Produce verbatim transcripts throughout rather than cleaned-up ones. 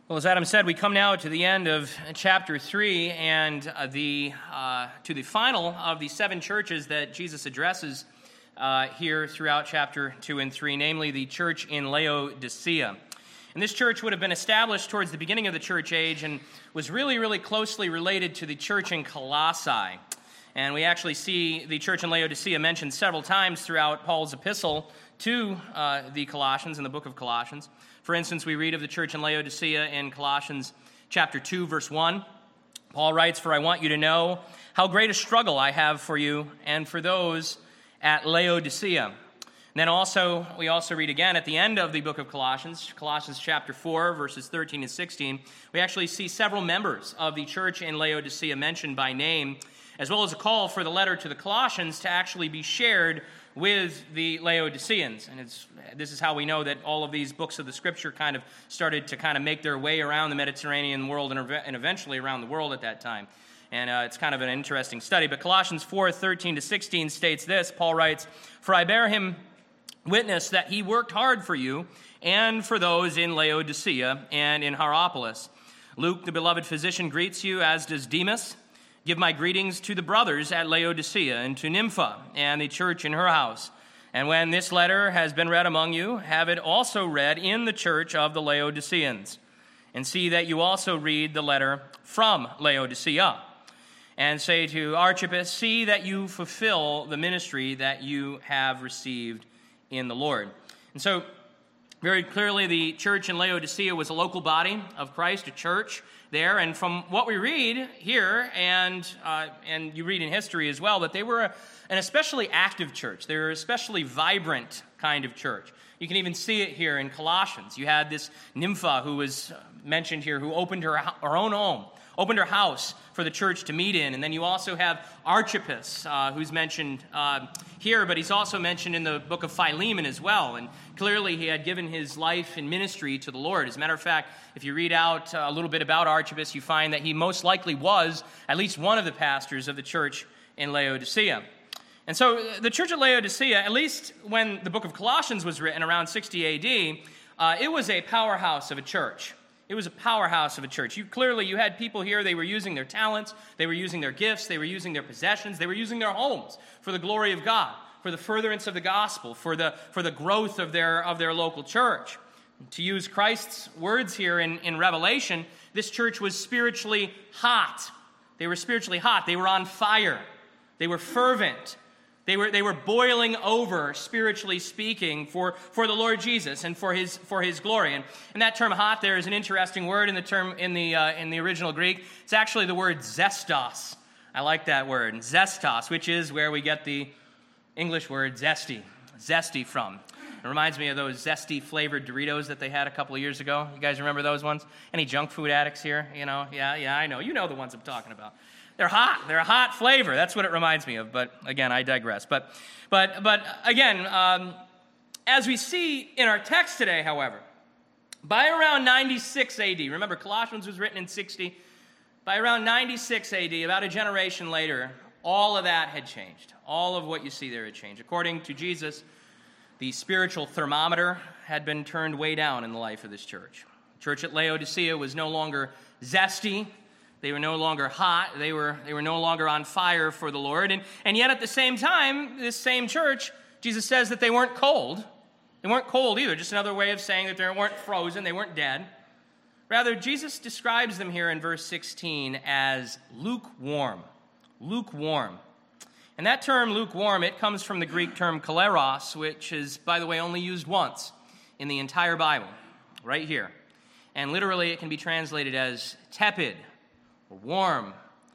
Well, as Adam said, we come now to the end of chapter three and uh, the uh, to the final of the seven churches that Jesus addresses uh, here throughout chapter two and three, namely the church in Laodicea. And this church would have been established towards the beginning of the church age and was really, really closely related to the church in Colossae. And we actually see the church in Laodicea mentioned several times throughout Paul's epistle to uh, the Colossians in the book of Colossians. For instance, we read of the church in Laodicea in Colossians chapter two, verse one. Paul writes, "For I want you to know how great a struggle I have for you and for those at Laodicea." And then also, we also read again at the end of the book of Colossians, Colossians chapter four, verses thirteen and sixteen, we actually see several members of the church in Laodicea mentioned by name, as well as a call for the letter to the Colossians to actually be shared with the Laodiceans. And it's, this is how we know that all of these books of the Scripture kind of started to kind of make their way around the Mediterranean world and, and eventually around the world at that time. And uh, it's kind of an interesting study. But Colossians four, thirteen to sixteen states this. Paul writes, "For I bear him witness that he worked hard for you and for those in Laodicea and in Hierapolis. Luke, the beloved physician, greets you, as does Demas. Give my greetings to the brothers at Laodicea and to Nympha and the church in her house. And when this letter has been read among you, have it also read in the church of the Laodiceans. And see that you also read the letter from Laodicea. And say to Archippus, see that you fulfill the ministry that you have received in the Lord." And so, very clearly, the church in Laodicea was a local body of Christ, a church there. And from what we read here, and uh, and you read in history as well, that they were a, an especially active church. They were an especially vibrant kind of church. You can even see it here in Colossians. You had this Nympha who was mentioned here, who opened her, her own home, opened her house for the church to meet in. And then you also have Archippus, uh, who's mentioned uh, here, but he's also mentioned in the book of Philemon as well. And clearly he had given his life and ministry to the Lord. As a matter of fact, if you read out a little bit about Archippus, you find that he most likely was at least one of the pastors of the church in Laodicea. And so the church at Laodicea, at least when the book of Colossians was written around sixty A D, uh, it was a powerhouse of a church. It was a powerhouse of a church. You clearly, you had people here, they were using their talents, they were using their gifts, they were using their possessions, they were using their homes for the glory of God, for the furtherance of the gospel, for the for the growth of their of their local church. To use Christ's words here in, in Revelation, this church was spiritually hot. They were spiritually hot. They were on fire. They were fervent. They were they were boiling over, spiritually speaking, for, for the Lord Jesus and for his for his glory. And, and that term "hot" there is an interesting word in the term in the uh, in the original Greek. It's actually the word zestos. I like that word, zestos, which is where we get the English word zesty, zesty from. It reminds me of those zesty flavored Doritos that they had a couple of years ago. You guys remember those ones? Any junk food addicts here? You know, yeah, yeah, I know. You know the ones I'm talking about. They're hot. They're a hot flavor. That's what it reminds me of. But again, I digress. But, but, but again, um, as we see in our text today, however, by around ninety-six A D, remember Colossians was written in sixty. By around ninety-six A D, about a generation later, all of that had changed. All of what you see there had changed. According to Jesus, the spiritual thermometer had been turned way down in the life of this church. The church at Laodicea was no longer zesty. They were no longer hot. They were, they were no longer on fire for the Lord. And, and yet at the same time, this same church, Jesus says that they weren't cold. They weren't cold either, just another way of saying that they weren't frozen, they weren't dead. Rather, Jesus describes them here in verse sixteen as lukewarm. Lukewarm. And that term, lukewarm, it comes from the Greek term kaleros, which is, by the way, only used once in the entire Bible, right here. And literally it can be translated as tepid, or warm,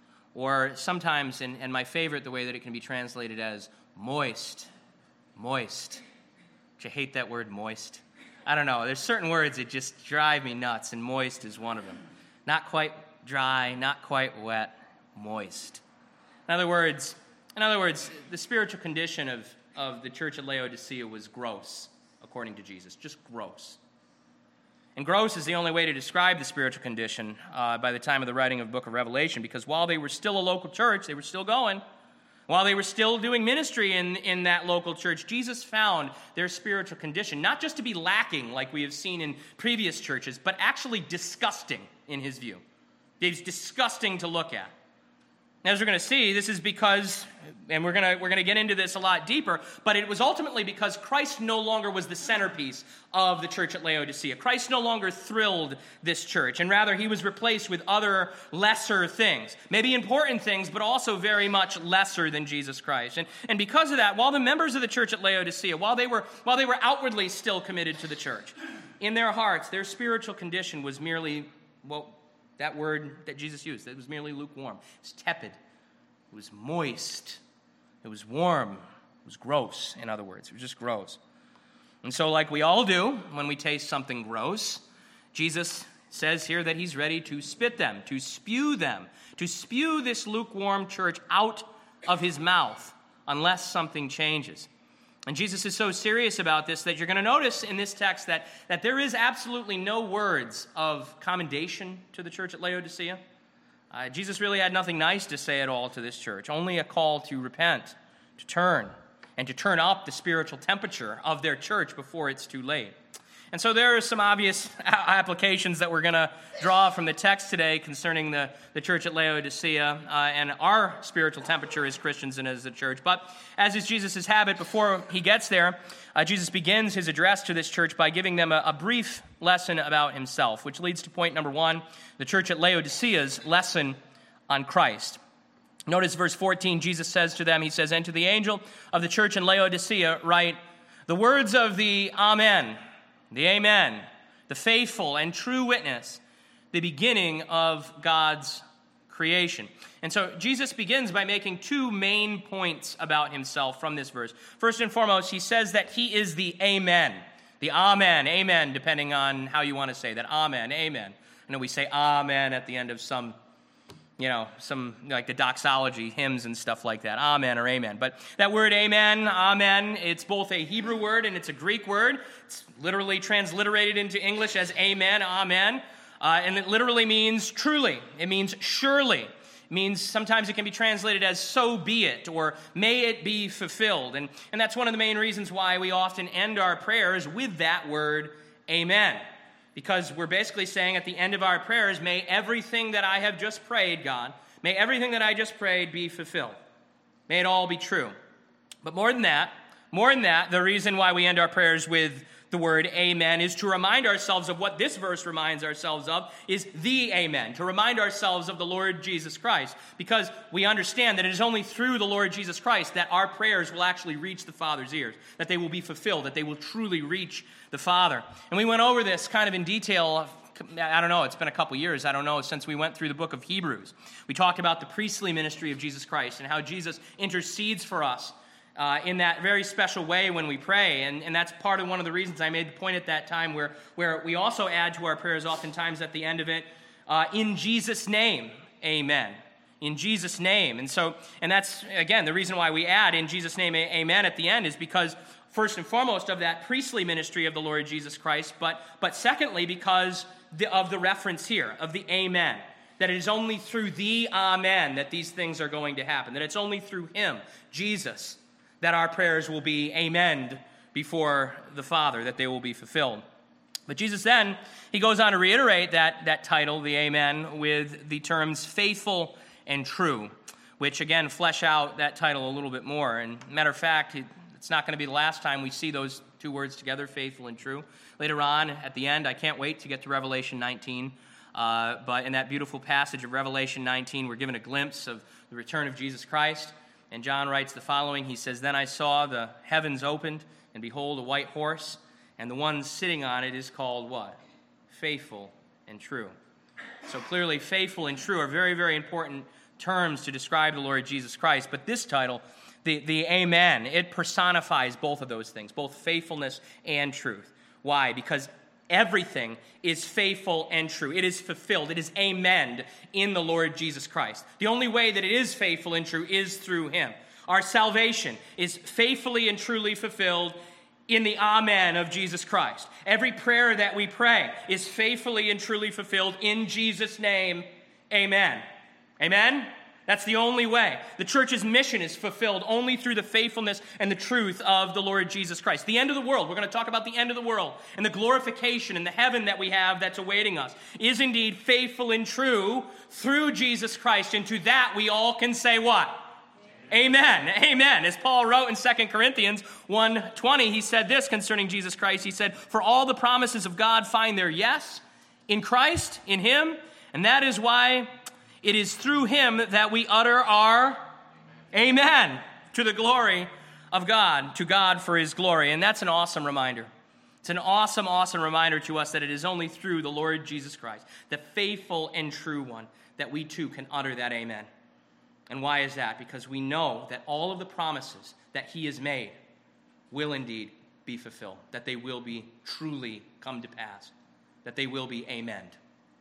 or sometimes, and, and my favorite, the way that it can be translated as moist. Moist. Which I hate that word, moist. I don't know. There's certain words that just drive me nuts, and moist is one of them. Not quite dry, not quite wet, moist. In other words, in other words, the spiritual condition of, of the church at Laodicea was gross, according to Jesus. Just gross. And gross is the only way to describe the spiritual condition uh, by the time of the writing of the book of Revelation, because while they were still a local church, they were still going. While they were still doing ministry in, in that local church, Jesus found their spiritual condition not just to be lacking like we have seen in previous churches, but actually disgusting in his view. It's disgusting to look at. As we're going to see, this is because, and we're going to we're going to get into this a lot deeper, but it was ultimately because Christ no longer was the centerpiece of the church at Laodicea. Christ no longer thrilled this church, and rather he was replaced with other lesser things. Maybe important things, but also very much lesser than Jesus Christ. And, and because of that, while the members of the church at Laodicea, while they were while they were outwardly still committed to the church, in their hearts, their spiritual condition was merely, well, that word that Jesus used, it was merely lukewarm. It was tepid. It was moist. It was warm. It was gross, in other words. It was just gross. And so like we all do when we taste something gross, Jesus says here that he's ready to spit them, to spew them, to spew this lukewarm church out of his mouth unless something changes. And Jesus is so serious about this that you're going to notice in this text that, that there is absolutely no words of commendation to the church at Laodicea. Uh, Jesus really had nothing nice to say at all to this church, only a call to repent, to turn, and to turn up the spiritual temperature of their church before it's too late. And so there are some obvious applications that we're going to draw from the text today concerning the, the church at Laodicea uh, and our spiritual temperature as Christians and as a church. But as is Jesus' habit, before he gets there, uh, Jesus begins his address to this church by giving them a, a brief lesson about himself, which leads to point number one, the church at Laodicea's lesson on Christ. Notice verse fourteen, Jesus says to them, he says, "And to the angel of the church in Laodicea write, the words of the Amen, the Amen, the faithful and true witness, the beginning of God's creation." And so Jesus begins by making two main points about himself from this verse. First and foremost, he says that he is the Amen, the Amen, Amen, depending on how you want to say that. Amen, Amen. I know we say Amen at the end of some, you know, some like the doxology hymns and stuff like that. Amen or Amen. But that word Amen, Amen, it's both a Hebrew word and it's a Greek word. It's literally transliterated into English as Amen, Amen. Uh, and it literally means truly. It means surely. It means sometimes it can be translated as so be it or may it be fulfilled. And, and that's one of the main reasons why we often end our prayers with that word Amen. Because we're basically saying at the end of our prayers, may everything that I have just prayed, God, may everything that I just prayed be fulfilled. May it all be true. But more than that, more than that, the reason why we end our prayers with the word amen is to remind ourselves of what this verse reminds ourselves of, is the amen, to remind ourselves of the Lord Jesus Christ, because we understand that it is only through the Lord Jesus Christ that our prayers will actually reach the Father's ears, that they will be fulfilled, that they will truly reach the Father. And we went over this kind of in detail, I don't know, it's been a couple years, I don't know, since we went through the book of Hebrews. We talked about the priestly ministry of Jesus Christ and how Jesus intercedes for us Uh, in that very special way when we pray. And, and that's part of one of the reasons I made the point at that time where, where we also add to our prayers oftentimes at the end of it, uh, in Jesus' name, amen. In Jesus' name. And so, and that's, again, the reason why we add in Jesus' name, amen at the end is because, first and foremost, of that priestly ministry of the Lord Jesus Christ, but, but secondly, because the, of the reference here, of the amen. That it is only through the amen that these things are going to happen. That it's only through him, Jesus, that our prayers will be amened before the Father, that they will be fulfilled. But Jesus then, he goes on to reiterate that, that title, the amen, with the terms faithful and true, which again flesh out that title a little bit more. And matter of fact, it's not going to be the last time we see those two words together, faithful and true. Later on, at the end, I can't wait to get to Revelation nineteen. Uh, but in that beautiful passage of Revelation nineteen, we're given a glimpse of the return of Jesus Christ. And John writes the following. He says, "Then I saw the heavens opened, and behold, a white horse, and the one sitting on it is called" what? Faithful and true. So clearly, faithful and true are very, very important terms to describe the Lord Jesus Christ. But this title, the, the amen, it personifies both of those things, both faithfulness and truth. Why? Because everything is faithful and true. It is fulfilled. It is amen in the Lord Jesus Christ. The only way that it is faithful and true is through him. Our salvation is faithfully and truly fulfilled in the amen of Jesus Christ. Every prayer that we pray is faithfully and truly fulfilled in Jesus' name. Amen. Amen? That's the only way. The church's mission is fulfilled only through the faithfulness and the truth of the Lord Jesus Christ. The end of the world, we're going to talk about the end of the world, and the glorification and the heaven that we have that's awaiting us, is indeed faithful and true through Jesus Christ. And to that we all can say what? Amen. Amen. As Paul wrote in Second Corinthians one twenty, he said this concerning Jesus Christ. He said, "For all the promises of God find their yes in Christ, in him, and that is why it is through him that we utter our amen to the glory of God, to God for his glory." And that's an awesome reminder. It's an awesome, awesome reminder to us that it is only through the Lord Jesus Christ, the faithful and true one, that we too can utter that amen. And why is that? Because we know that all of the promises that he has made will indeed be fulfilled, that they will be truly come to pass, that they will be amened.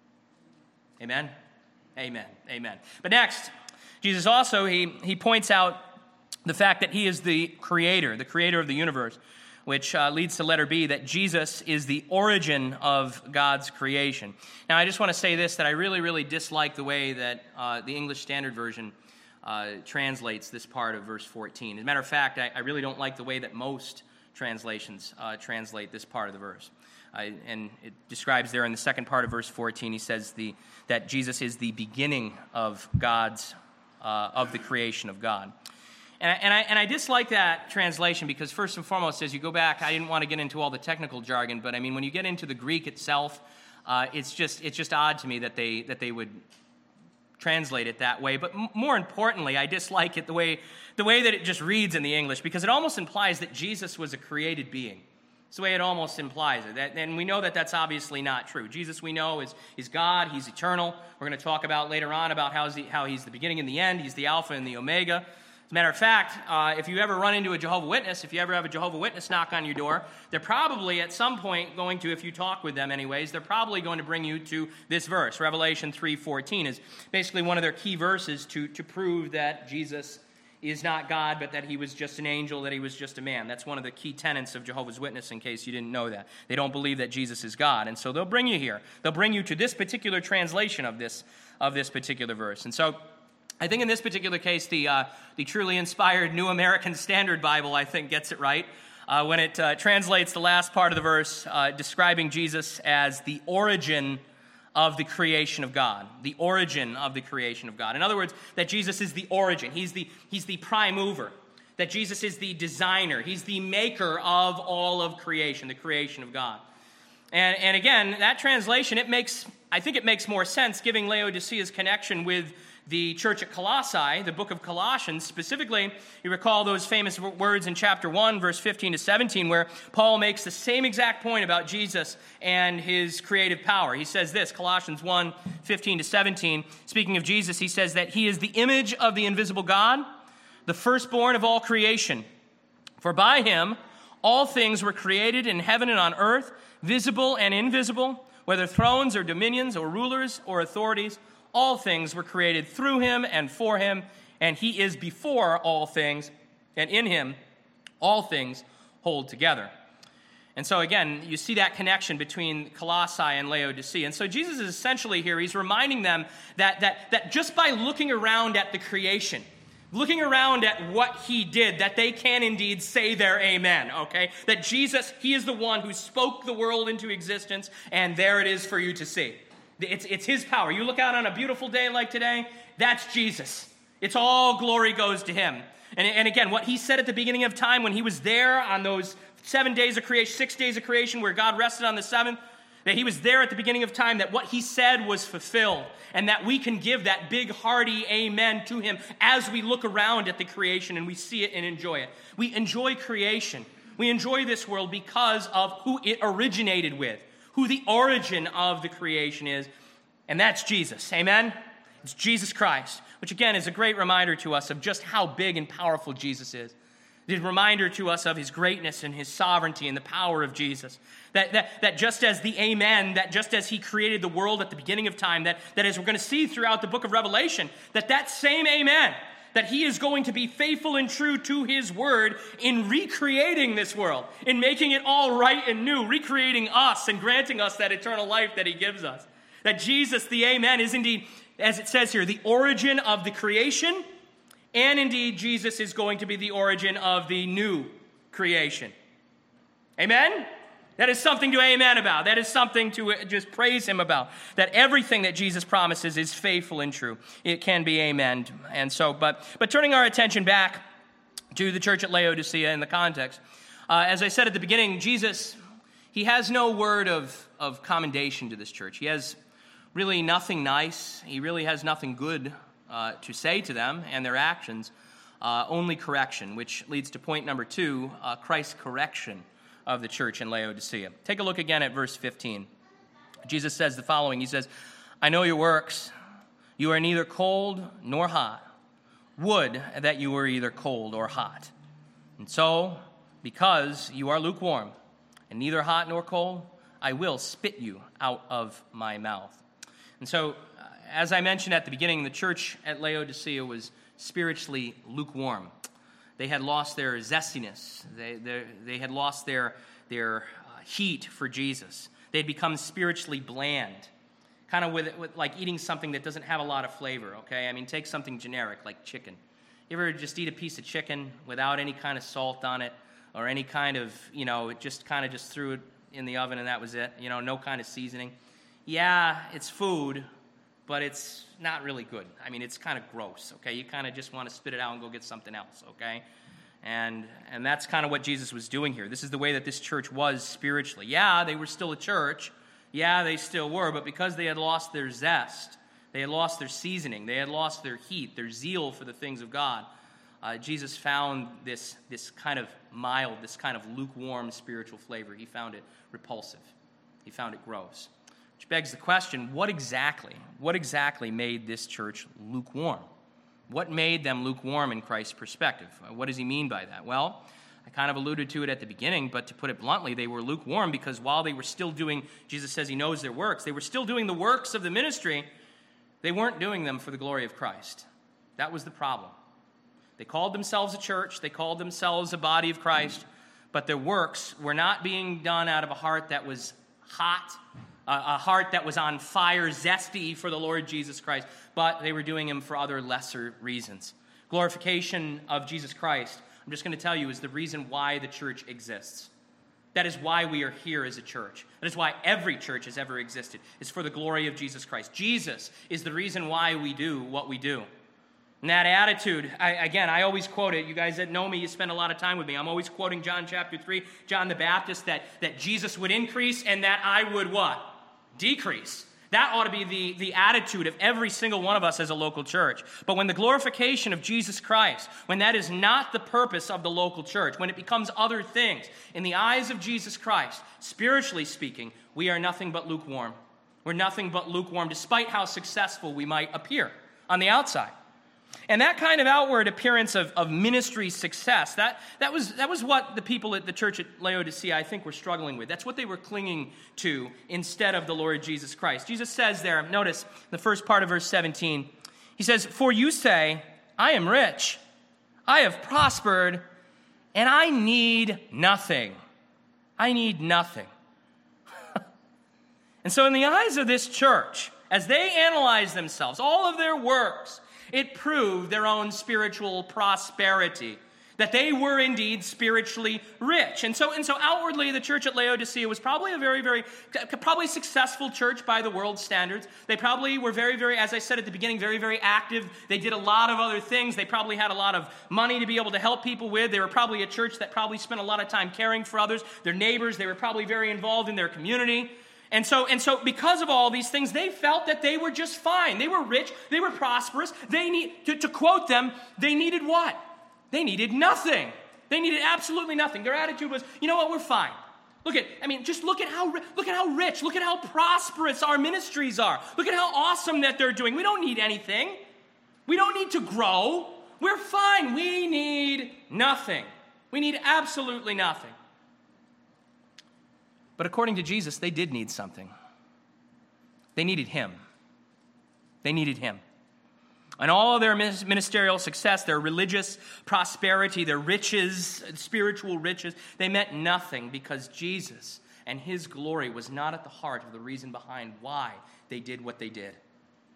Amen? Amen. Amen. But next, Jesus also, he, he points out the fact that he is the creator, the creator of the universe, which uh, leads to letter B, that Jesus is the origin of God's creation. Now, I just want to say this, that I really, really dislike the way that uh, the English Standard Version uh, translates this part of verse fourteen. As a matter of fact, I, I really don't like the way that most translations uh, translate this part of the verse. Uh, and it describes there in the second part of verse fourteen, he says the that Jesus is the beginning of God's, uh, of the creation of God. And I, and, I, and I dislike that translation because first and foremost, as you go back, I didn't want to get into all the technical jargon, but I mean, when you get into the Greek itself, uh, it's just it's just odd to me that they that they would translate it that way. But m- more importantly, I dislike it the way the way that it just reads in the English, because it almost implies that Jesus was a created being. It's the way it almost implies it. That, and we know that that's obviously not true. Jesus, we know, is, is God. He's eternal. We're going to talk about later on about how, he, how he's the beginning and the end. He's the Alpha and the Omega. As a matter of fact, uh, if you ever run into a Jehovah's Witness, if you ever have a Jehovah's Witness knock on your door, they're probably at some point going to, if you talk with them anyways, they're probably going to bring you to this verse. Revelation three fourteen is basically one of their key verses to, to prove that Jesus is not God, but that he was just an angel, that he was just a man. That's one of the key tenets of Jehovah's Witness, in case you didn't know that. They don't believe that Jesus is God. And so they'll bring you here. They'll bring you to this particular translation of this, of this particular verse. And so I think in this particular case, the, uh, the truly inspired New American Standard Bible, I think, gets it right uh, when it uh, translates the last part of the verse uh, describing Jesus as the origin of the creation of God, the origin of the creation of God. In other words, that Jesus is the origin. He's the, he's the prime mover. That Jesus is the designer. He's the maker of all of creation, the creation of God. And, and again, that translation, it makes, I think it makes more sense, giving Laodicea's connection with the church at Colossae, the book of Colossians. Specifically, you recall those famous words in chapter one, verse fifteen to seventeen, where Paul makes the same exact point about Jesus and his creative power. He says this, Colossians one, fifteen to seventeen, speaking of Jesus, he says that he is the image of the invisible God, the firstborn of all creation. For by him all things were created in heaven and on earth, visible and invisible, whether thrones or dominions or rulers or authorities. All things were created through him and for him, and he is before all things, and in him all things hold together. And so again, you see that connection between Colossae and Laodicea. And so Jesus is essentially here, he's reminding them that, that, that just by looking around at the creation, looking around at what he did, that they can indeed say their amen, okay? That Jesus, he is the one who spoke the world into existence, and there it is for you to see. It's, it's his power. You look out on a beautiful day like today, that's Jesus. It's all glory goes to him. And, and again, what he said at the beginning of time when he was there on those seven days of creation, six days of creation where God rested on the seventh, that he was there at the beginning of time, that what he said was fulfilled, and that we can give that big hearty amen to him as we look around at the creation and we see it and enjoy it. We enjoy creation. We enjoy this world because of who it originated with, who the origin of the creation is, and that's Jesus. Amen? It's Jesus Christ, which again is a great reminder to us of just how big and powerful Jesus is. It's a reminder to us of his greatness and his sovereignty and the power of Jesus. That, that, that just as the amen, that just as he created the world at the beginning of time, that, that as we're going to see throughout the book of Revelation, that that same amen, that he is going to be faithful and true to his word in recreating this world, in making it all right and new, recreating us and granting us that eternal life that he gives us. That Jesus, the amen, is indeed as it says here, the origin of the creation, and indeed Jesus is going to be the origin of the new creation. Amen? That is something to amen about. That is something to just praise him about. That everything that Jesus promises is faithful and true. It can be amen. And so, but but turning our attention back to the church at Laodicea in the context, uh, as I said at the beginning, Jesus, he has no word of, of commendation to this church. He has really nothing nice. He really has nothing good uh, to say to them and their actions. Uh, only correction, which leads to point number two, uh, Christ's correction of the church in Laodicea. Take a look again at verse fifteen. Jesus says the following. He says, I know your works. You are neither cold nor hot. Would that you were either cold or hot. And so, because you are lukewarm and neither hot nor cold, I will spit you out of my mouth. And so, uh, as I mentioned at the beginning, the church at Laodicea was spiritually lukewarm. They had lost their zestiness. They, they, they had lost their, their uh, heat for Jesus. They had become spiritually bland, kind of with, with like eating something that doesn't have a lot of flavor, okay? I mean, take something generic like chicken. You ever just eat a piece of chicken without any kind of salt on it or any kind of, you know, it just kind of just threw it in the oven and that was it, you know, no kind of seasoning? Yeah, it's food, but it's not really good. I mean, it's kind of gross, okay? You kind of just want to spit it out and go get something else, okay? And and that's kind of what Jesus was doing here. This is the way that this church was spiritually. Yeah, they were still a church. Yeah, they still were, but because they had lost their zest, they had lost their seasoning, they had lost their heat, their zeal for the things of God, uh, Jesus found this, this kind of mild, this kind of lukewarm spiritual flavor. He found it repulsive. He found it gross. Which begs the question, what exactly, what exactly made this church lukewarm? What made them lukewarm in Christ's perspective? What does he mean by that? Well, I kind of alluded to it at the beginning, but to put it bluntly, they were lukewarm because while they were still doing, Jesus says he knows their works, they were still doing the works of the ministry, they weren't doing them for the glory of Christ. That was the problem. They called themselves a church, they called themselves a body of Christ, but their works were not being done out of a heart that was hot, a heart that was on fire, zesty for the Lord Jesus Christ, but they were doing him for other lesser reasons. Glorification of Jesus Christ, I'm just going to tell you, is the reason why the church exists. That is why we are here as a church. That is why every church has ever existed. It's for the glory of Jesus Christ. Jesus is the reason why we do what we do. And that attitude, I, again, I always quote it. You guys that know me, you spend a lot of time with me. I'm always quoting John chapter three, John the Baptist, that, that Jesus would increase and that I would what? Decrease. That ought to be the, the attitude of every single one of us as a local church. But when the glorification of Jesus Christ, when that is not the purpose of the local church, when it becomes other things, in the eyes of Jesus Christ, spiritually speaking, we are nothing but lukewarm. We're nothing but lukewarm, despite how successful we might appear on the outside. And that kind of outward appearance of, of ministry success, that, that, was, that was what the people at the church at Laodicea, I think, were struggling with. That's what they were clinging to instead of the Lord Jesus Christ. Jesus says there, notice the first part of verse seventeen, he says, "For you say, I am rich, I have prospered, and I need nothing." I need nothing. And so in the eyes of this church, as they analyze themselves, all of their works, it proved their own spiritual prosperity, that they were indeed spiritually rich. And so, and so outwardly, the church at Laodicea was probably a very, very, probably successful church by the world's standards. They probably were very, very, as I said at the beginning, very, very active. They did a lot of other things. They probably had a lot of money to be able to help people with. They were probably a church that probably spent a lot of time caring for others, their neighbors. They were probably very involved in their community. And so, and so because of all these things, they felt that they were just fine. They were rich. They were prosperous. They need, to, to quote them, they needed what? They needed nothing. They needed absolutely nothing. Their attitude was, you know what, we're fine. Look at, I mean, just look at how, look at how rich, look at how prosperous our ministries are. Look at how awesome that they're doing. We don't need anything. We don't need to grow. We're fine. We need nothing. We need absolutely nothing. But according to Jesus, they did need something. They needed him. They needed him. And all of their ministerial success, their religious prosperity, their riches, spiritual riches, they meant nothing because Jesus and his glory was not at the heart of the reason behind why they did what they did.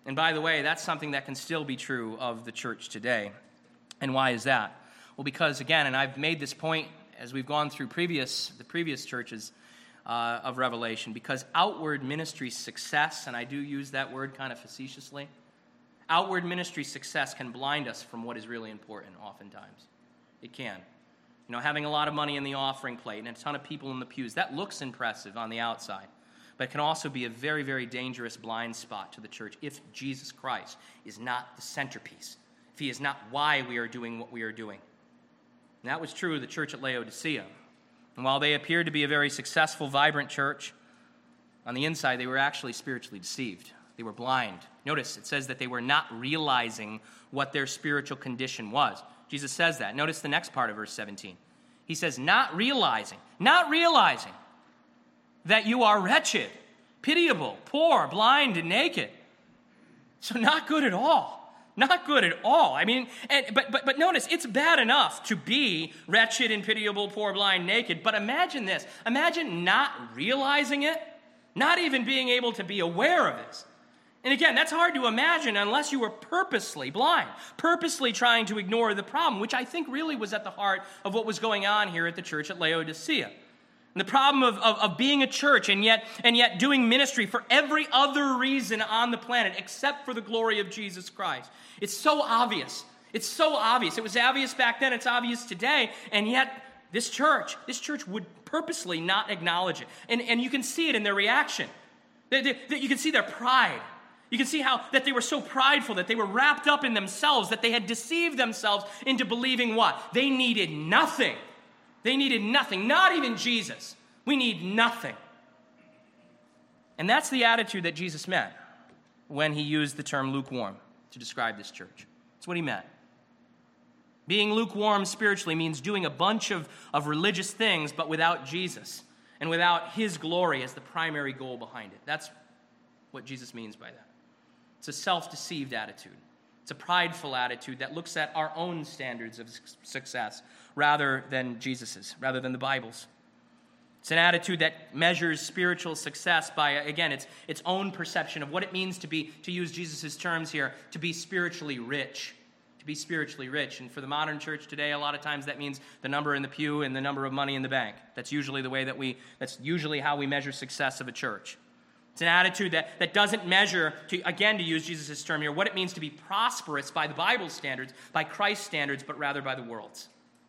And by the way, that's something that can still be true of the church today. And why is that? Well, because again, and I've made this point as we've gone through previous the previous churches uh, of Revelation, because outward ministry success, and I do use that word kind of facetiously, outward ministry success can blind us from what is really important oftentimes. It can. You know, having a lot of money in the offering plate and a ton of people in the pews, that looks impressive on the outside. But it can also be a very, very dangerous blind spot to the church if Jesus Christ is not the centerpiece, if he is not why we are doing what we are doing. And that was true of the church at Laodicea. And while they appeared to be a very successful, vibrant church, on the inside they were actually spiritually deceived. They were blind. Notice it says that they were not realizing what their spiritual condition was. Jesus says that. Notice the next part of verse seventeen. He says, not realizing, not realizing that you are wretched, pitiable, poor, blind, and naked. So not good at all. Not good at all. I mean, and, but, but, but notice, it's bad enough to be wretched and pitiable, poor, blind, naked. But imagine this. Imagine not realizing it, not even being able to be aware of this. And again, that's hard to imagine unless you were purposely blind, purposely trying to ignore the problem, which I think really was at the heart of what was going on here at the church at Laodicea. And the problem of, of, of being a church and yet, and yet doing ministry for every other reason on the planet except for the glory of Jesus Christ. It's so obvious. It's so obvious. It was obvious back then. It's obvious today. And yet this church, this church would purposely not acknowledge it. And, and you can see it in their reaction. They, they, you can see their pride. You can see how that they were so prideful, that they were wrapped up in themselves, that they had deceived themselves into believing what? They needed nothing. They needed nothing, not even Jesus. We need nothing. And that's the attitude that Jesus meant when he used the term lukewarm to describe this church. That's what he meant. Being lukewarm spiritually means doing a bunch of, of religious things, but without Jesus and without his glory as the primary goal behind it. That's what Jesus means by that. It's a self-deceived attitude. It's a prideful attitude that looks at our own standards of success rather than Jesus's, rather than the Bible's. It's an attitude that measures spiritual success by, again, its, its own perception of what it means to be, to use Jesus' terms here, to be spiritually rich. To be spiritually rich. And for the modern church today, a lot of times that means the number in the pew and the number of money in the bank. That's usually the way that we, that's usually how we measure success of a church. It's an attitude that, that doesn't measure, to again, to use Jesus' term here, what it means to be prosperous by the Bible's standards, by Christ's standards, but rather by the world's.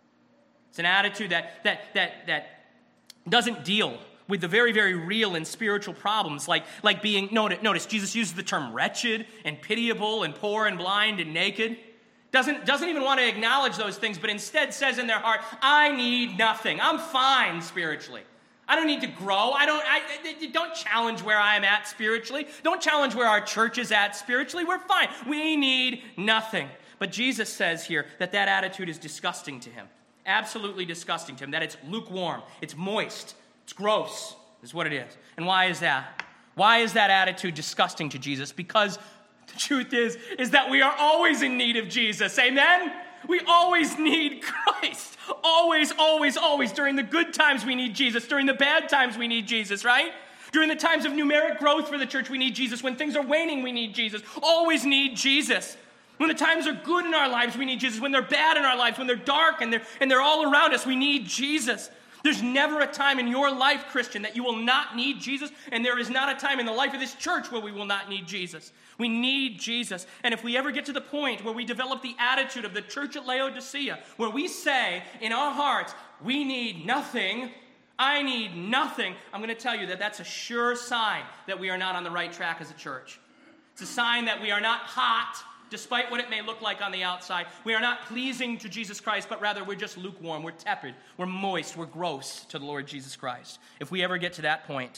It's an attitude that that that that doesn't deal with the very, very real and spiritual problems, like, like being, notice, notice, Jesus uses the term wretched and pitiable and poor and blind and naked. Doesn't, doesn't even want to acknowledge those things, but instead says in their heart, I need nothing. I'm fine spiritually. I don't need to grow. I don't, I, I, don't challenge where I am at spiritually. Don't challenge where our church is at spiritually. We're fine. We need nothing. But Jesus says here that that attitude is disgusting to him. Absolutely disgusting to him. That it's lukewarm. It's moist. It's gross is what it is. And why is that? Why is that attitude disgusting to Jesus? Because the truth is, is that we are always in need of Jesus. Amen? We always need Christ. Always, always, always. During the good times, we need Jesus. During the bad times, we need Jesus, right? During the times of numeric growth for the church, we need Jesus. When things are waning, we need Jesus. Always need Jesus. When the times are good in our lives, we need Jesus. When they're bad in our lives, when they're dark and they're, and they're all around us, we need Jesus. There's never a time in your life, Christian, that you will not need Jesus, and there is not a time in the life of this church where we will not need Jesus. We need Jesus. And if we ever get to the point where we develop the attitude of the church at Laodicea, where we say in our hearts, we need nothing, I need nothing, I'm going to tell you that that's a sure sign that we are not on the right track as a church. It's a sign that we are not hot, despite what it may look like on the outside. We are not pleasing to Jesus Christ, but rather we're just lukewarm, we're tepid, we're moist, we're gross to the Lord Jesus Christ. If we ever get to that point,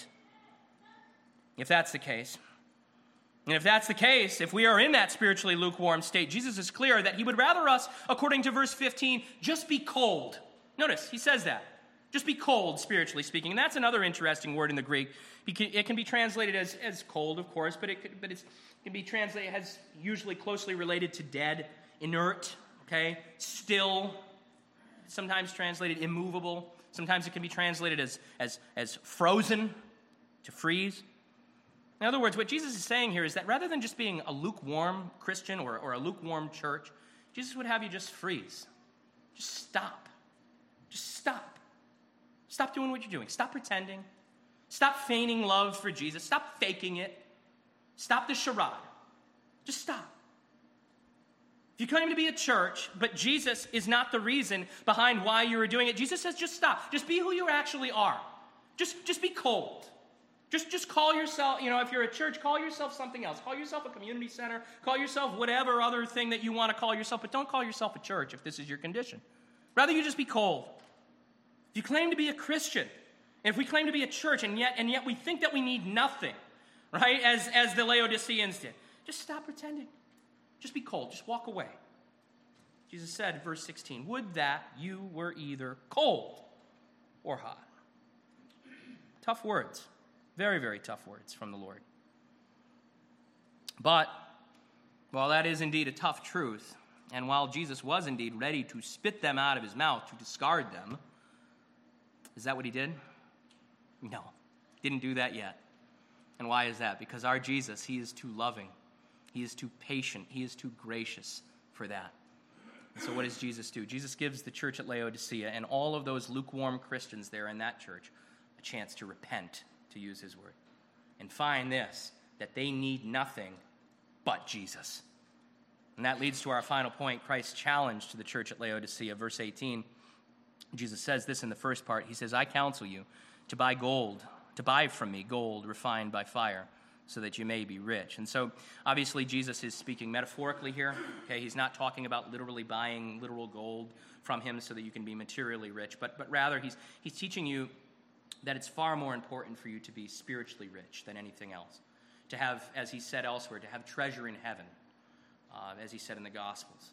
if that's the case, and if that's the case, if we are in that spiritually lukewarm state, Jesus is clear that he would rather us, according to verse fifteen, just be cold. Notice, he says that. Just be cold, spiritually speaking. And that's another interesting word in the Greek. It can be translated as, as cold, of course, but it, could, but it's, it can be translated as usually closely related to dead, inert, okay, still, sometimes translated immovable. Sometimes it can be translated as, as, as frozen, to freeze. In other words, what Jesus is saying here is that rather than just being a lukewarm Christian or, or a lukewarm church, Jesus would have you just freeze. Just stop. Just stop. Stop doing what you're doing. Stop pretending. Stop feigning love for Jesus. Stop faking it. Stop the charade. Just stop. If you claim to be a church, but Jesus is not the reason behind why you are doing it, Jesus says just stop. Just be who you actually are. Just, just be cold. Just, just call yourself, you know, if you're a church, call yourself something else. Call yourself a community center. Call yourself whatever other thing that you want to call yourself, but don't call yourself a church if this is your condition. Rather, you just be cold. If you claim to be a Christian, and if we claim to be a church, and yet and yet we think that we need nothing, right, as, as the Laodiceans did, just stop pretending. Just be cold. Just walk away. Jesus said, verse sixteen, would that you were either cold or hot. Tough words. Very, very tough words from the Lord. But while that is indeed a tough truth, and while Jesus was indeed ready to spit them out of his mouth, to discard them, is that what he did? No, didn't do that yet. And why is that? Because our Jesus, he is too loving. He is too patient. He is too gracious for that. And so what does Jesus do? Jesus gives the church at Laodicea and all of those lukewarm Christians there in that church a chance to repent, to use his word, and find this, that they need nothing but Jesus. And that leads to our final point, Christ's challenge to the church at Laodicea, verse eighteen. Jesus says this in the first part. He says, I counsel you to buy gold, to buy from me gold refined by fire, so that you may be rich. And so, obviously, Jesus is speaking metaphorically here. Okay, he's not talking about literally buying literal gold from him so that you can be materially rich, but but rather he's he's teaching you that it's far more important for you to be spiritually rich than anything else. To have, as he said elsewhere, to have treasure in heaven, uh, as he said in the Gospels.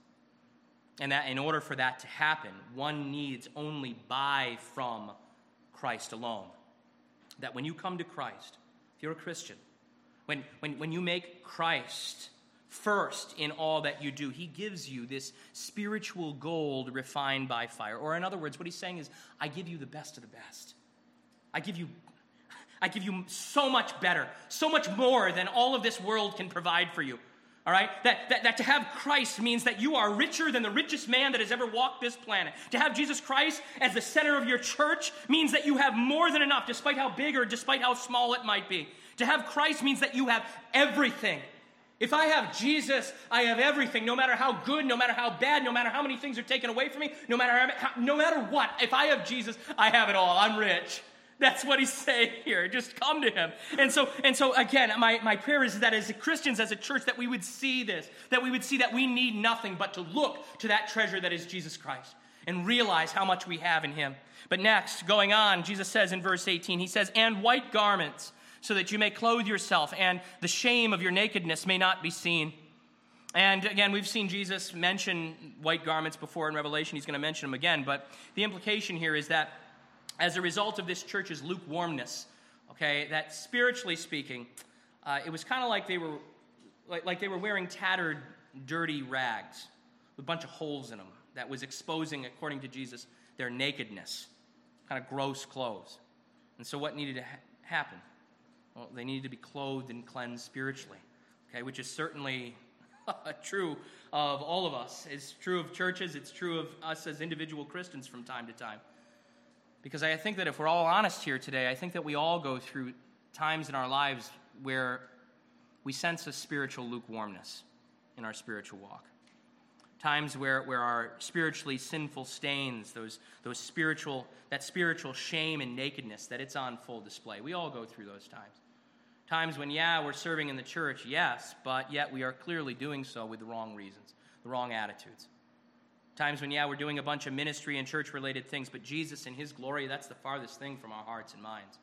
And that in order for that to happen, one needs only buy from Christ alone. That when you come to Christ, if you're a Christian, when, when, when you make Christ first in all that you do, he gives you this spiritual gold refined by fire. Or in other words, what he's saying is, I give you the best of the best. I give you, I give you so much better, so much more than all of this world can provide for you. All right? That, that, that to have Christ means that you are richer than the richest man that has ever walked this planet. To have Jesus Christ as the center of your church means that you have more than enough, despite how big or despite how small it might be. To have Christ means that you have everything. If I have Jesus, I have everything, no matter how good, no matter how bad, no matter how many things are taken away from me, no matter how, no matter what. If I have Jesus, I have it all. I'm rich. That's what he's saying here. Just come to him. And so, and so again, my, my prayer is that as Christians, as a church, that we would see this, that we would see that we need nothing but to look to that treasure that is Jesus Christ and realize how much we have in him. But next, going on, Jesus says in verse eighteen, he says, and white garments, so that you may clothe yourself, and the shame of your nakedness may not be seen. And again, we've seen Jesus mention white garments before in Revelation. He's going to mention them again. But the implication here is that as a result of this church's lukewarmness, okay, that spiritually speaking, uh, it was kind of like they were like, like they were wearing tattered, dirty rags with a bunch of holes in them that was exposing, according to Jesus, their nakedness, kind of gross clothes. And so what needed to ha- happen? Well, they needed to be clothed and cleansed spiritually, okay, which is certainly true of all of us. It's true of churches. It's true of us as individual Christians from time to time. Because I think that if we're all honest here today, I think that we all go through times in our lives where we sense a spiritual lukewarmness in our spiritual walk. Times where, where our spiritually sinful stains, those, those spiritual, that spiritual shame and nakedness, that it's on full display. We all go through those times. Times when, yeah, we're serving in the church, yes, but yet we are clearly doing so with the wrong reasons, the wrong attitudes. Times when, yeah, we're doing a bunch of ministry and church-related things, but Jesus in his glory, that's the farthest thing from our hearts and minds.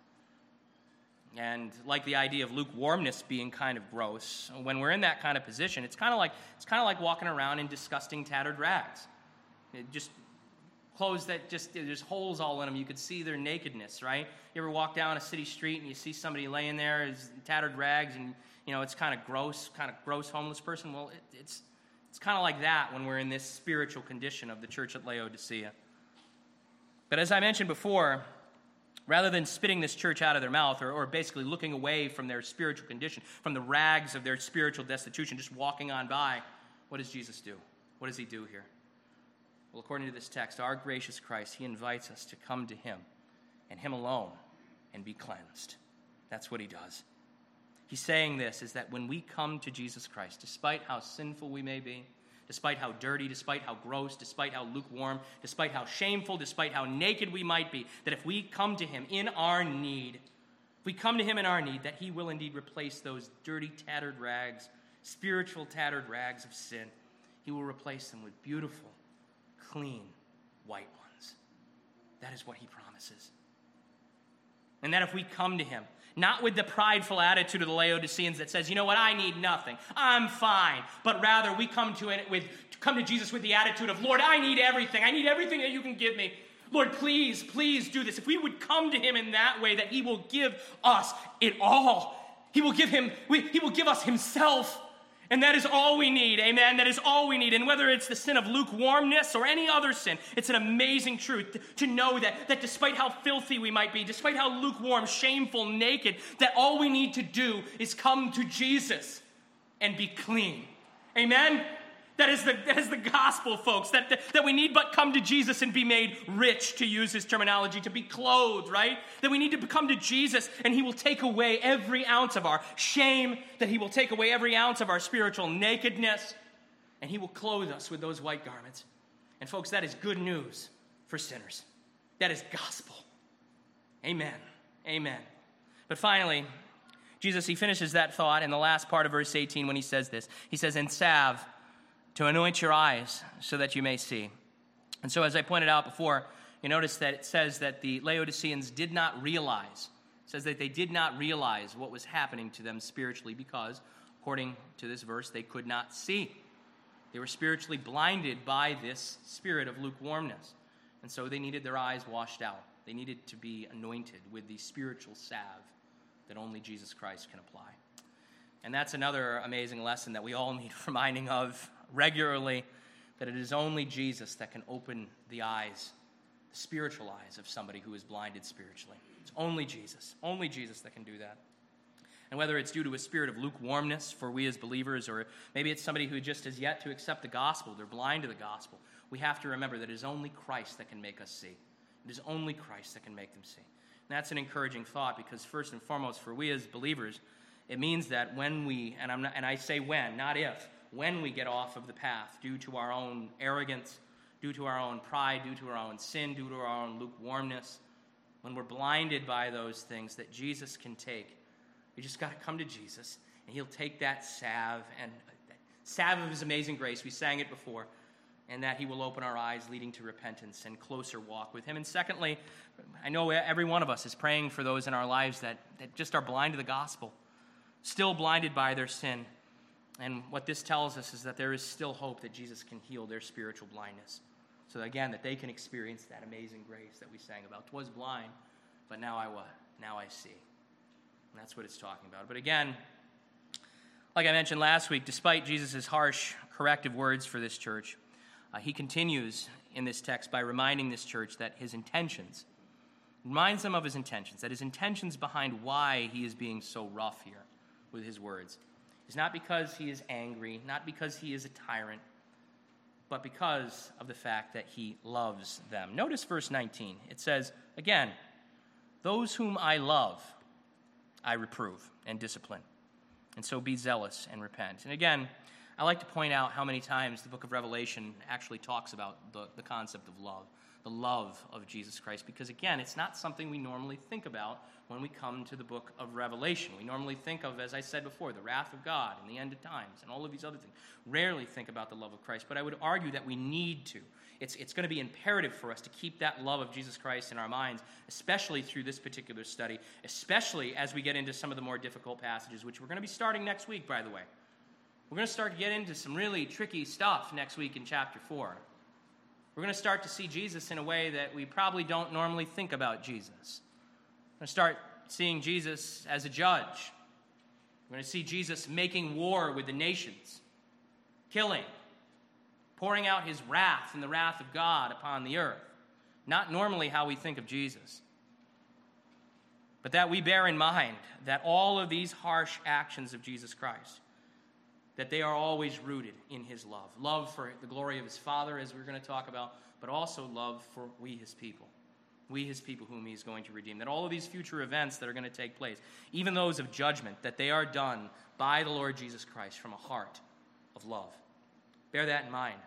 And like the idea of lukewarmness being kind of gross, when we're in that kind of position, it's kind of like it's kind of like walking around in disgusting tattered rags. It just clothes that just, there's holes all in them. You could see their nakedness, right? You ever walk down a city street and you see somebody laying there in tattered rags and, you know, it's kind of gross, kind of gross homeless person? Well, it, it's... It's kind of like that when we're in this spiritual condition of the church at Laodicea. But as I mentioned before, Rather than spitting this church out of their mouth or, or basically looking away from their spiritual condition, from the rags of their spiritual destitution, just walking on by, what does Jesus do? What does he do here? Well, according to this text, our gracious Christ, he invites us to come to him and him alone and be cleansed. That's what he does. He's saying this is that when we come to Jesus Christ, despite how sinful we may be, despite how dirty, despite how gross, despite how lukewarm, despite how shameful, despite how naked we might be, that if we come to him in our need, if we come to him in our need, that he will indeed replace those dirty, tattered rags, spiritual tattered rags of sin. He will replace them with beautiful, clean, white ones. That is what he promises. And that if we come to him, not with the prideful attitude of the Laodiceans that says, you know what, I need nothing, I'm fine, but rather we come to it with come to Jesus with the attitude of, Lord, I need everything. I need everything that you can give me. Lord, please, please do this. If we would come to him in that way, that he will give us it all. He will give him, we, he will give us himself. And that is all we need, amen? That is all we need. And whether it's the sin of lukewarmness or any other sin, it's an amazing truth to know that, that despite how filthy we might be, despite how lukewarm, shameful, naked, that all we need to do is come to Jesus and be clean. Amen? That is the, that is the gospel, folks, that, that, that we need but come to Jesus and be made rich, to use his terminology, to be clothed, right? That we need to come to Jesus and he will take away every ounce of our shame, that he will take away every ounce of our spiritual nakedness, and he will clothe us with those white garments. And folks, that is good news for sinners. That is gospel. Amen. Amen. But finally, Jesus, he finishes that thought in the last part of verse eighteen when he says this. He says, and salve to anoint your eyes so that you may see. And so as I pointed out before, you notice that it says that the Laodiceans did not realize, it says that they did not realize what was happening to them spiritually because, according to this verse, they could not see. They were spiritually blinded by this spirit of lukewarmness. And so they needed their eyes washed out. They needed to be anointed with the spiritual salve that only Jesus Christ can apply. And that's another amazing lesson that we all need reminding of regularly, that it is only Jesus that can open the eyes, the spiritual eyes of somebody who is blinded spiritually. It's only Jesus, only Jesus that can do that. And whether it's due to a spirit of lukewarmness for we as believers, or maybe it's somebody who just has yet to accept the gospel, they're blind to the gospel, we have to remember that it is only Christ that can make us see. It is only Christ that can make them see. And that's an encouraging thought, because first and foremost, for we as believers, it means that when we, and, I'm not, and I say when, not if, when we get off of the path due to our own arrogance, due to our own pride, due to our own sin, due to our own lukewarmness, when we're blinded by those things that Jesus can take, we just got to come to Jesus, and he'll take that salve, and salve of his amazing grace, we sang it before, and that he will open our eyes, leading to repentance and closer walk with him. And secondly, I know every one of us is praying for those in our lives that, that just are blind to the gospel, still blinded by their sin. And what this tells us is that there is still hope that Jesus can heal their spiritual blindness. So again, that they can experience that amazing grace that we sang about. 'Twas blind, but now I what? Now I see. And that's what it's talking about. But again, like I mentioned last week, despite Jesus' harsh corrective words for this church, uh, he continues in this text by reminding this church that his intentions, reminds them of his intentions, that his intentions behind why he is being so rough here with his words is not because he is angry, not because he is a tyrant, but because of the fact that he loves them. Notice verse nineteen. It says, again, those whom I love, I reprove and discipline. And so be zealous and repent. And again, I like to point out how many times the book of Revelation actually talks about the, the concept of love, the love of Jesus Christ, because again, it's not something we normally think about when we come to the book of Revelation. We normally think of, as I said before, the wrath of God and the end of times and all of these other things. Rarely think about the love of Christ, but I would argue that we need to. It's, it's going to be imperative for us to keep that love of Jesus Christ in our minds, especially through this particular study, especially as we get into some of the more difficult passages, which we're going to be starting next week, by the way. We're going to start to get into some really tricky stuff next week in chapter four. We're going to start to see Jesus in a way that we probably don't normally think about Jesus. We're going to start seeing Jesus as a judge. We're going to see Jesus making war with the nations, killing, pouring out his wrath and the wrath of God upon the earth. Not normally how we think of Jesus. but that we bear in mind that all of these harsh actions of Jesus Christ, that they are always rooted in his love. Love for the glory of his Father, as we're going to talk about, but also love for we, his people. We, his people, whom he is going to redeem. That all of these future events that are going to take place, even those of judgment, that they are done by the Lord Jesus Christ from a heart of love. Bear that in mind.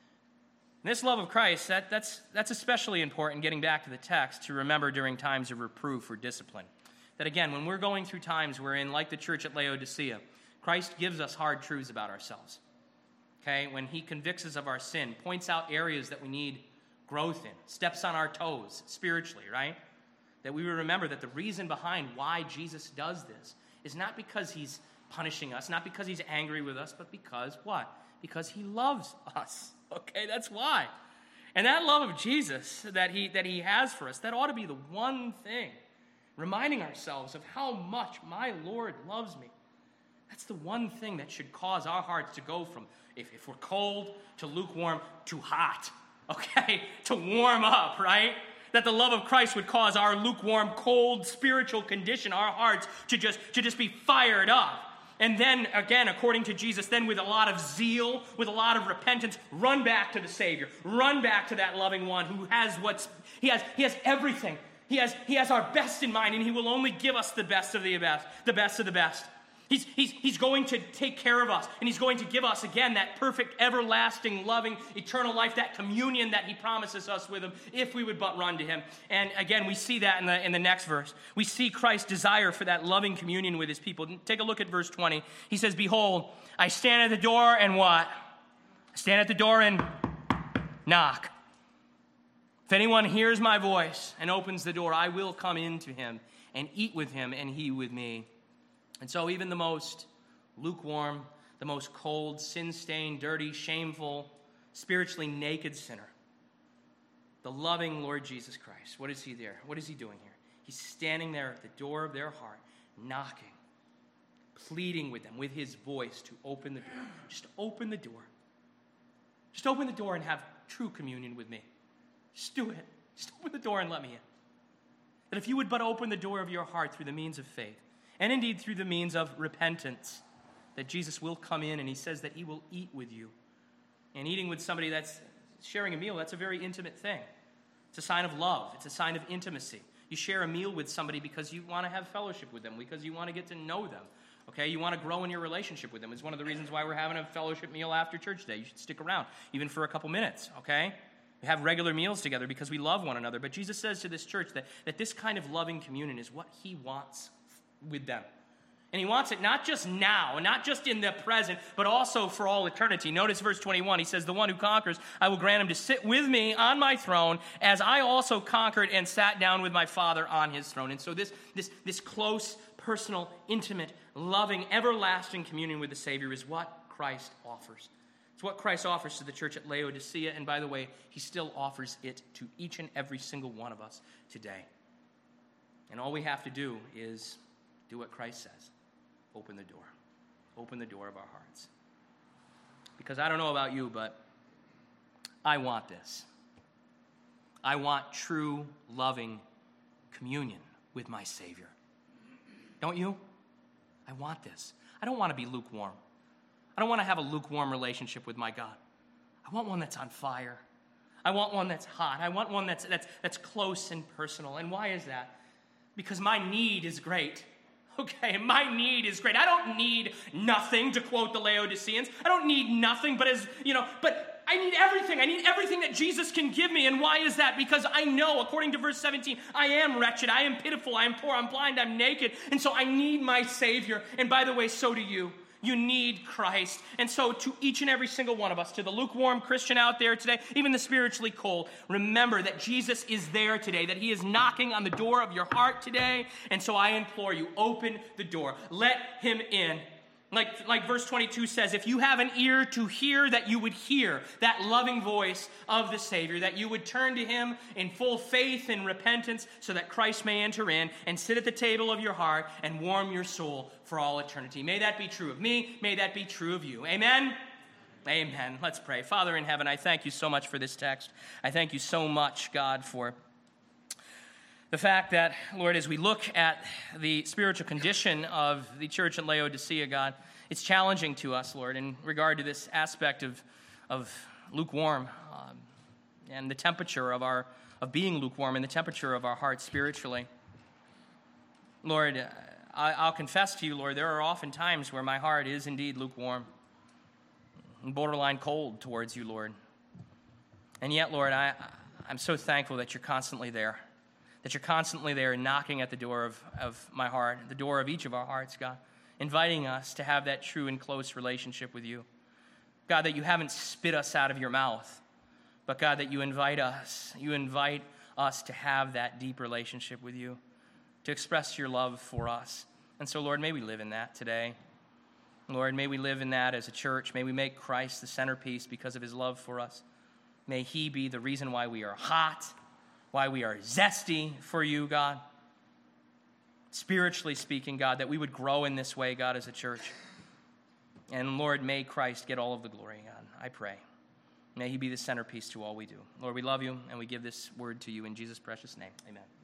And this love of Christ, that, that's, that's especially important, getting back to the text, to remember during times of reproof or discipline. That again, when we're going through times wherein, like the church at Laodicea, Christ gives us hard truths about ourselves. Okay? When he convicts us of our sin, points out areas that we need growth in, steps on our toes spiritually, right? That we would remember that the reason behind why Jesus does this is not because he's punishing us, not because he's angry with us, but because what? Because he loves us. Okay, that's why. And that love of Jesus that he that he has for us, that ought to be the one thing, reminding ourselves of how much my Lord loves me. That's the one thing that should cause our hearts to go from, if, if we're cold, to lukewarm, to hot, okay, to warm up, right? That the love of Christ would cause our lukewarm, cold, spiritual condition, our hearts, to just, to just be fired up. And then, again, according to Jesus, then with a lot of zeal, with a lot of repentance, run back to the Savior. Run back to that loving one who has what's, he has, he has everything. He has, he has our best in mind, and he will only give us the best of the best, the best of the best. He's, he's, he's going to take care of us, and he's going to give us, again, that perfect, everlasting, loving, eternal life, that communion that he promises us with him, if we would but run to him. And again, we see that in the, in the next verse. We see Christ's desire for that loving communion with his people. Take a look at verse twenty. He says, "Behold, I stand at the door and what? I stand at the door and knock. If anyone hears my voice and opens the door, I will come into him and eat with him and he with me." And so even the most lukewarm, the most cold, sin-stained, dirty, shameful, spiritually naked sinner, the loving Lord Jesus Christ, what is he there? What is he doing here? He's standing there at the door of their heart, knocking, pleading with them with his voice to open the door. Just open the door. Just open the door and have true communion with me. Just do it. Just open the door and let me in. That if you would but open the door of your heart through the means of faith, and indeed through the means of repentance, that Jesus will come in, and he says that he will eat with you. And eating with somebody, that's sharing a meal, that's a very intimate thing. It's a sign of love. It's a sign of intimacy. You share a meal with somebody because you want to have fellowship with them, because you want to get to know them. Okay, you want to grow in your relationship with them. It's one of the reasons why we're having a fellowship meal after church today. You should stick around, even for a couple minutes, okay? We have regular meals together because we love one another. But Jesus says to this church that, that this kind of loving communion is what he wants with them. And he wants it not just now, not just in the present, but also for all eternity. Notice verse twenty-one. He says, "The one who conquers, I will grant him to sit with me on my throne, as I also conquered and sat down with my Father on his throne." And so this, this, this close, personal, intimate, loving, everlasting communion with the Savior is what Christ offers. It's what Christ offers to the church at Laodicea. And by the way, he still offers it to each and every single one of us today. And all we have to do is do what Christ says. Open the door. Open the door of our hearts. Because I don't know about you, but I want this. I want true, loving communion with my Savior. Don't you? I want this. I don't want to be lukewarm. I don't want to have a lukewarm relationship with my God. I want one that's on fire. I want one that's hot. I want one that's, that's, that's close and personal. And why is that? Because my need is great. Okay, my need is great. I don't need nothing, to quote the Laodiceans. I don't need nothing, but as, you know, but I need everything. I need everything that Jesus can give me. And why is that? Because I know, according to verse seventeen, I am wretched, I am pitiful, I am poor, I'm blind, I'm naked. And so I need my Savior. And by the way, so do you. You need Christ. And so to each and every single one of us, to the lukewarm Christian out there today, even the spiritually cold, remember that Jesus is there today, that he is knocking on the door of your heart today. And so I implore you, open the door. Let him in. Like, like verse twenty-two says, if you have an ear to hear, that you would hear that loving voice of the Savior, that you would turn to him in full faith and repentance so that Christ may enter in and sit at the table of your heart and warm your soul for all eternity. May that be true of me. May that be true of you. Amen? Amen. Let's pray. Father in heaven, I thank you so much for this text. I thank you so much, God, for The fact that, Lord, as we look at the spiritual condition of the church at Laodicea, God, it's challenging to us, Lord, in regard to this aspect of, of lukewarm um, and the temperature of our of being lukewarm and the temperature of our hearts spiritually. Lord, I, I'll confess to you, Lord, there are often times where my heart is indeed lukewarm and borderline cold towards you, Lord. And yet, Lord, I, I'm so thankful that you're constantly there, that you're constantly there knocking at the door of, of my heart, the door of each of our hearts, God, inviting us to have that true and close relationship with you. God, that you haven't spit us out of your mouth, but God, that you invite us, you invite us to have that deep relationship with you, to express your love for us. And so, Lord, may we live in that today. Lord, may we live in that as a church. May we make Christ the centerpiece because of his love for us. May he be the reason why we are hot, why we are zesty for you, God. Spiritually speaking, God, that we would grow in this way, God, as a church. And Lord, may Christ get all of the glory, God, I pray. May he be the centerpiece to all we do. Lord, we love you, and we give this word to you in Jesus' precious name. Amen.